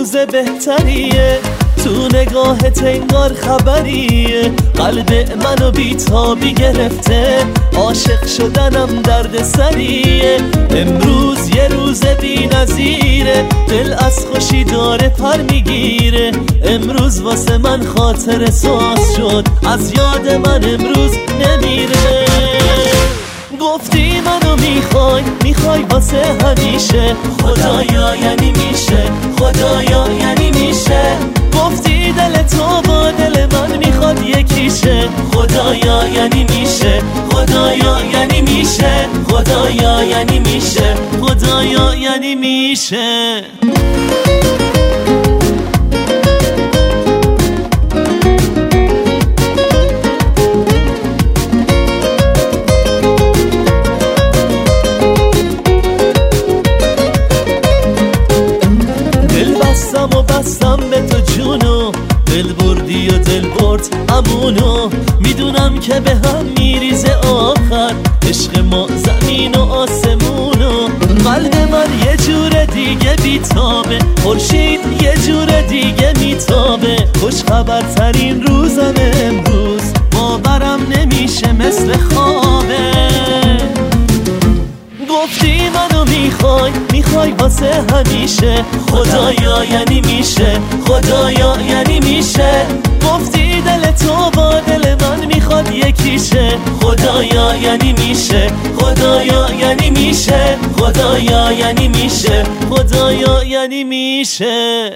روز بهتریه، تو نگاهت انگار خبریه، قلب منو بیتابی گرفته، عاشق شدنم درد سریه. امروز یه روز بی نظیره، دل از خوشی داره پر میگیره، امروز واسه من خاطر ساز شد، از یاد من امروز نمیره. گفتی منو میخوای واسه همیشه، خدایا یعنی میشه، خدایا یعنی میشه. گفتی دل تو با دل من میخواد یکیشه، خدایا یعنی میشه، خدایا یعنی میشه، خدایا یعنی میشه، خدایا یعنی میشه. بستم به تو جونو، دل بردی و دل برد امونو، میدونم که به هم میریزه آخر عشق ما زمین و آسمونو. قلب من یه جور دیگه بیتابه، خورشید یه جور دیگه میتابه، خوش خبرترین روزم امروز، باورم نمیشه مثل خوابه. گفتی منو میخوای واسه همیشه، خدایا یعنی میشه، خدایا یعنی میشه. گفتی دل تو با دل من میخواد یکیشه، خدایا یعنی میشه، خدایا یعنی میشه، خدایا یعنی میشه، خدایا یعنی میشه.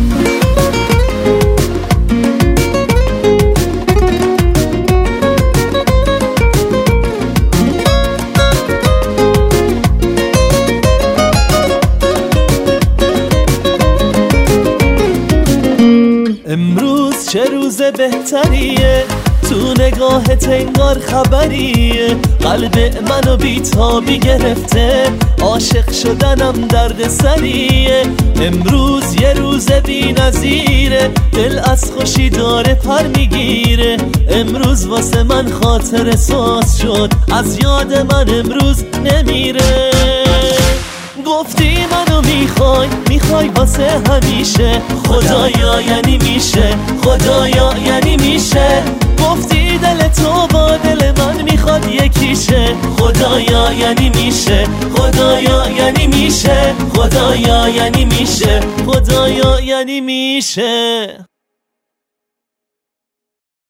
امروز چه روز بهتریه، تو نگاهت انگار خبریه، قلب منو بیتابی گرفته، عاشق شدنم درد سریه. امروز یه روز بی نظیره، دل از خوشی داره پر میگیره، امروز واسه من خاطر ساز شد، از یاد من امروز نمیره. گفتی منو میخوای واسه همیشه، خدایا یعنی میشه، خدایا یعنی میشه. گفتی دل تو با دل من میخواد یکیشه، خدایا یعنی میشه، خدایا یعنی میشه، خدایا یعنی میشه، خدایا یعنی میشه.